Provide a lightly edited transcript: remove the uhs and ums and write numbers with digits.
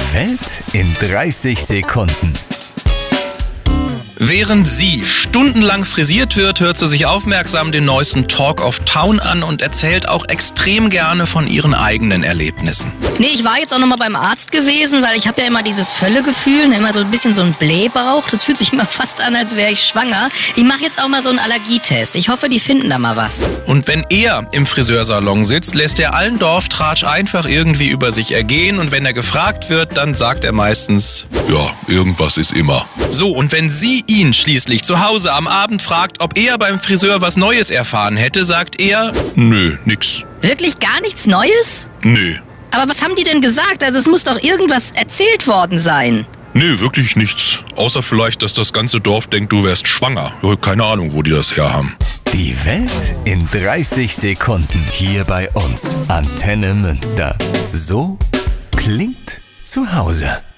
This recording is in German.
Die Welt in 30 Sekunden. Während sie stundenlang frisiert wird, hört sie sich aufmerksam den neuesten Talk of Town an und erzählt auch extrem gerne von ihren eigenen Erlebnissen. Nee, ich war jetzt auch nochmal beim Arzt gewesen, weil ich habe ja immer dieses Völlegefühl, immer so ein bisschen so ein Blähbauch. Das fühlt sich immer fast an, als wäre ich schwanger. Ich mache jetzt auch mal so einen Allergietest. Ich hoffe, die finden da mal was. Und wenn er im Friseursalon sitzt, lässt er allen Dorftratsch einfach irgendwie über sich ergehen. Und wenn er gefragt wird, dann sagt er meistens: Ja, irgendwas ist immer. So, und wenn sie ihn schließlich zu Hause am Abend fragt, ob er beim Friseur was Neues erfahren hätte, sagt er: Nö, nix. Wirklich gar nichts Neues? Nee. Aber was haben die denn gesagt? Also es muss doch irgendwas erzählt worden sein. Nee, wirklich nichts. Außer vielleicht, dass das ganze Dorf denkt, du wärst schwanger. Keine Ahnung, wo die das herhaben. Die Welt in 30 Sekunden hier bei uns. Antenne Münster. So klingt zu Hause.